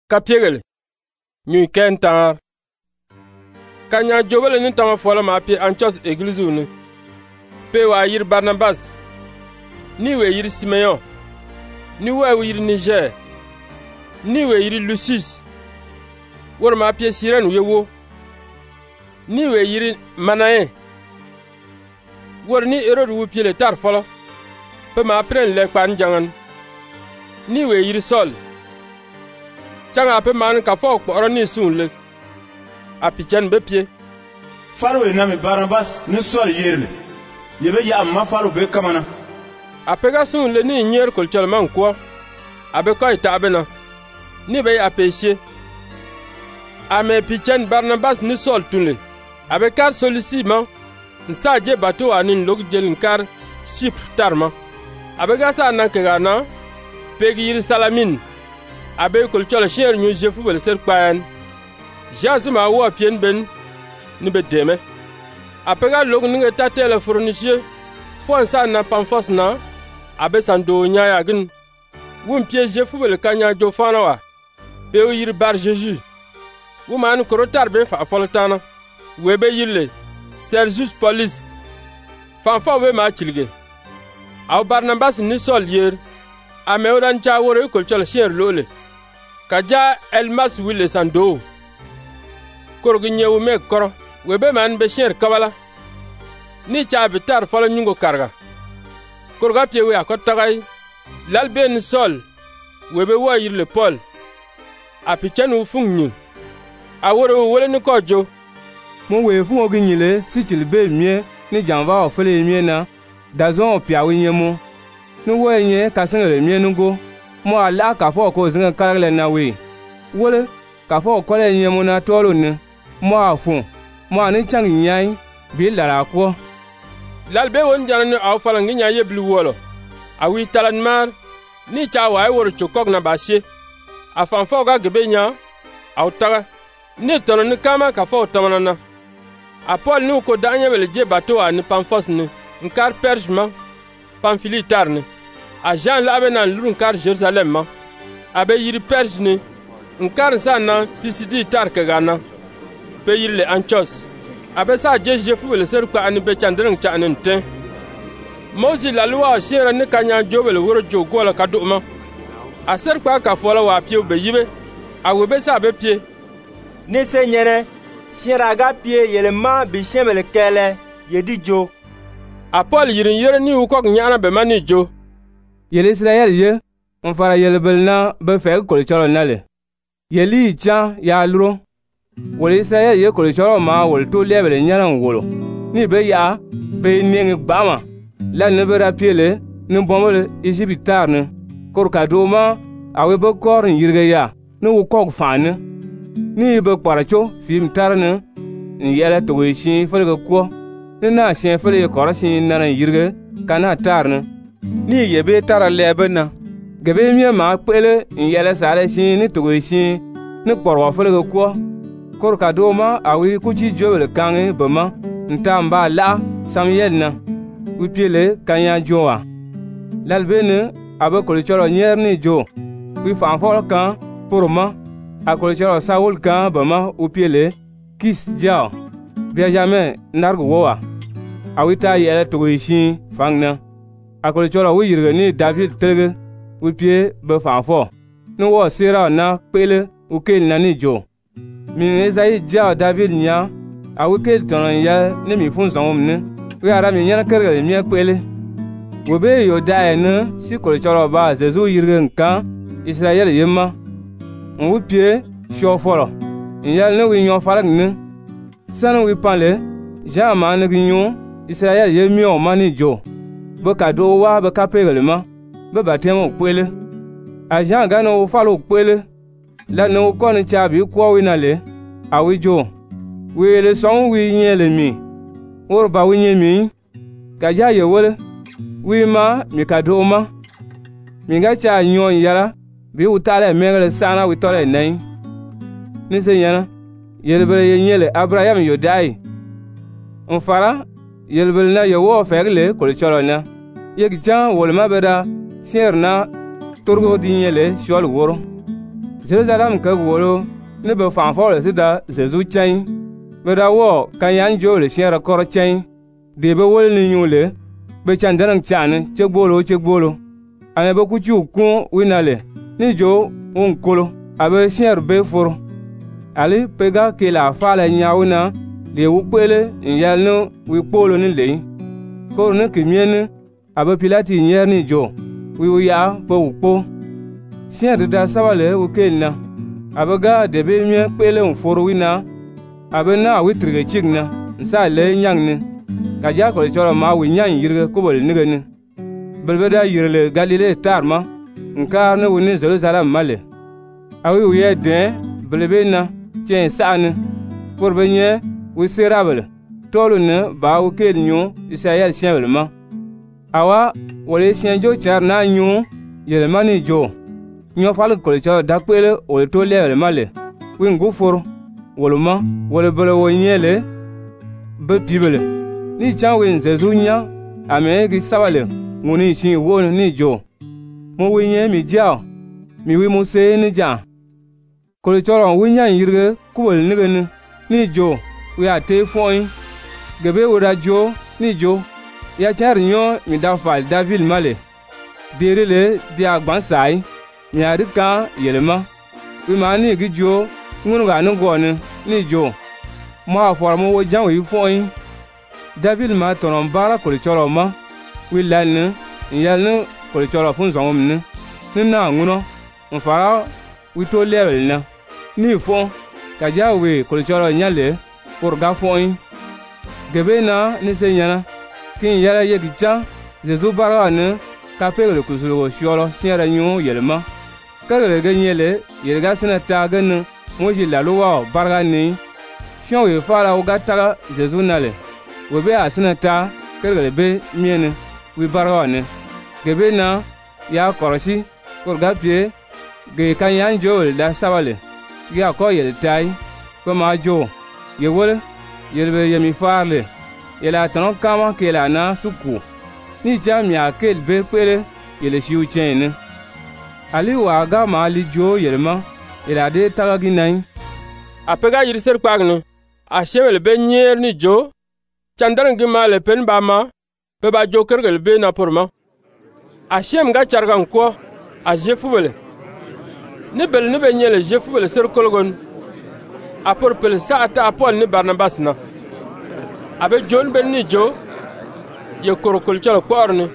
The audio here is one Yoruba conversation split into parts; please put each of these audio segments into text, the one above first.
Kapiegel Nyu kentar Kanya jobele ni tama fola ma pi Antios église unu pe wa yir Barnabas ni we yir Simeon ni we yir Niger ni we yir Lucius wor ma pi Siren yewo ni we yir Manaen wor ni Herod wu pi le tar fola pe ma pren le kpan jangan ni we yir Sol Changa pe man ka fo kporo ni sunle apichen be pie Faro na me Barnabas ni Sol yirle yebe ya amma faro be kamana apega sunle ni nyer kolchol man ko abe ko itabena ni be apeshe ame pichen Barnabas ni Sol tunle abe kar solisima nsa je bato anin log jelin kar Chypre tarma abe gasa nan kegana pegi yir Salamin abe kolchol sher nyu jefu bel ser kpan jasima wo pien ben ni be deme apega log ninge tatele fournicher fonsa na pamfos na abe sando nya yagin wum pie jefu bel kanya jo fanawa pe yir bar Jesus wu man korotar be fa foltana webe yille Sergius Paulus fanfa we ma chilge aw Barnabas ni Sol yer ame odan cha wore kolchol sher lole Kaja Elmas wile sando korgi nyewu me koro webe man be sher kabala ni cha bitar folo nyungo karga korga pie we akotagay lalben Sol webe wa yirle Paul apichanu fungnyu awore wole ni kojo mon we fungo ginyile sichil be mie ni janva ofele mie na dazon piawe nyemo ni wo nye kasengere mie nugo mo ala ka fo ko zinga karale na we wole ka fo ko le nyemo na tolo ne mo afu mo ani chang nyai bi lara ko lalbe won janane aw fala nginya yeblu wolo awi talan mar ni cha wa wor chukok na bashe afan fo ga gebenya aw taga ni tono ni kama ka fo tamanana apol ni ko danya bele je bato ani pamfos ni nkar perjma pamfilitar ni a Jean labe nan lurun kar Jerusalem ma abe yiri Perge ni nkar sana Pisidi tar kagana pe yiri le Antios abe sa je fu le ser kwa ani be chandren cha anin ten Mosi la loi shera ni kanya jobele woro jogo la kaduma a ser kwa ka fola wa pie be yibe a webe sa be pie ni se nyene shera ga pie yelema bi shemele kele yedi jo Apol yirin yere ni ukok nyana be mani jo Yel Israel ye on fara yelbel na be fe kolcholo nale yeli cha ya luro wol Israel ye kolcholo ma wol to lebele nyaran wolo ni be ya be nengi bama la ne be rapiele ni bomole Egyptar ne korka doma awe be kor yirge ya ni ukok fane ni be kwaracho fim tarne ni yele to shi felga ko ni na shen fele korashin naran yirge kana tarne ni yebe tara lebe na gebe mie ma pele yele sare shi ni togo shi ni porwa fele ko korka doma awi kuchi jobele kange bama ntamba la Samuel na upiele kanya joa lalbene abe kolchoro nyer ni jo wi fanfol kan porma akolchoro Saul kan bama upiele kis jao Benjamin nargo woa awita yele togo shi fangna akole chola wi yirge ni David telge wi pie be fanfo ni wo sera na pele u kel na ni jo mi Ezai ja David nya a wi kel ton ya ni mi fun zon ne wi ara mi nya kerge mi pele wo be yo da ne si kole chola ba zezu yirge nkan Israel yema wi pie sho foro ya ne wi nyo farak ne san wi panle jama ne gnyo Israel yemi o mani jo Beka do wa beka pegele ma be batemo kwele a Jean gano falo kwele la no ko ni chabi ko wi na le awi jo wi le son wi nyele mi wor ba wi nyemi ka ja ye wole wi ma mi ka do ma mi ga cha nyon yara bi utale mengele sana wi tole nei ni se yana yelbele ye nyele Abraham yo dai on fara yelbele na yo wo fegle ko cholo na yeg jan wolma beda sierna torgo dinyele shol woro Jerusalem ka wolo ne be fan fo le da Zezu chen be da wo kan yan jo le shin ra kor chen de be wol ni nyule be chan darang chan che gbolo ame be ku chu ku winale ni jo un kolo abe shin be foro ali pega ke la fa la nyauna le wu pele nyal no wi polo ni le ko ne kimien abe Pilati nyer ni jo wi ya po ukpo shin da sawale wu kelna abe ga de be mi pele un foro wina abe na wi trige chigna nsa le nyang ni ka ja ko choro ma wi nyang yirga ko bol niga ni belbeda yirle Galile tarma nka ne woni Jerusalem male awi wi de belbe na chen sa'ani porbe nye wi serabel tolu ne ba wu kel nyu Israel shenbel ma awa wole shenjo char na nyu yele mani jo nyo fal ko cho da pele wole to le male wi ngu for woluma wole bele wo nyele be pibele ni chan wi Zezu nya ame gi sabale nguni shin wo ni jo mo wi nye mi jao mi wi mo se ni ja ko choron wi nya yirge ku bol nigen ni jo wi ate foin gebe wora jo ni jo ya char nyo mi da fal David male derele dia gbansai mi arika yelema wi mani gi jo ngunu ga nu go ni jo mo aforo mo wo jan wi foin David ma tonon bara ko choro ma wi lan yalne ko choro fun zongom ni na nguno mfara wi to level na ni fo ka jawe ko choro nyale pour ga foin gebe na ni se nyana kin yara yegi cha Zezu bara ne ka pegele kusulo shiolo siara nyu yelma kare ga nyele yelga sina ta gan moji la lowa barga ni shon we fara o gata Zezu nale we be asina ta kare be miene we barga ne gebe na ya korosi pour ga pie ge kan yan jo da sabale ya ko yel tai ko ma jo ye wole yelbe yemi farle yela tan kama ke la na suku ni jam ya kel be pele yele shiu chen ali wa ga ma li jo yelma yela de tagagi nai apega yirser kwagno a shewel be nyer ni jo chandaran gi male pen ba ma pe ba jo kergel be na porma a shem ga chargan ko a jefubele ni bel ni be nyele jefubele ser kolgon a por pel saata Paul ni Barnabas na abe jon ben ni jo ye korokol chalo korne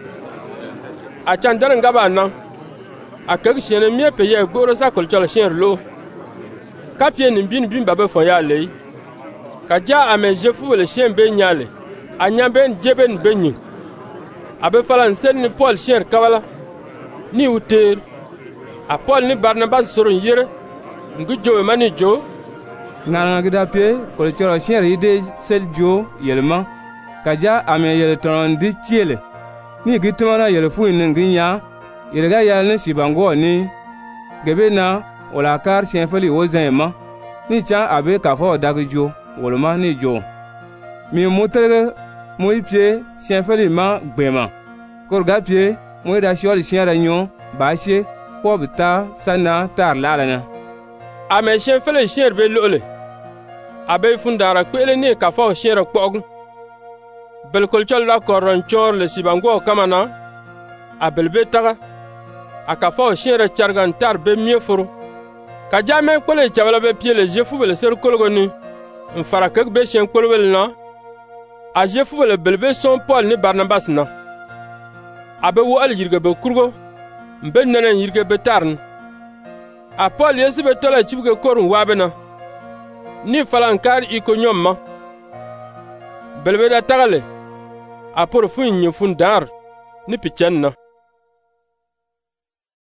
a chandar ngaba na a kag shene mie pe ye gboro sa kol chalo shen lo kapie ni bin babe fo ya lei ka ja ame jefu le shen be nyale a nyamben jeben benyi abe falan sen ni Paul shen kawala ni uter a Paul ni Barnabas soron yere ngu jo mani jo nana gida pie ko choro shen ide sel jo yelma kaja ame yele ton di chiele ni gitumana yele fu ni nginya yele ga yale ni sibango ni gebe na wala kar shen feli wozema ni cha abe ka fo dagjo wolma ni jo mi mutere mo ipie shen feli ma gbema ko ga pie mo da shol shen ranyo ba she ko bita sana tar lalana ame shen feli shen be lole abe fundara kwele ni ka fo shen kpog belkol chol la koron chor le sibango kamana a belbe taga a ka fo shere chargan tar be miefuru ka jame kole chabala be piele jefu bele ser kolgoni mfara kek be shen kolwel na a jefu bele belbe son Paul ni Barnabas na abe wo al yirge be kurgo mbe nenen yirge be tarn a Paul yesi be tola chibge korun wabena ni falankar iko nyomma belbe da tagale a por fun nyefun dar ni pichenna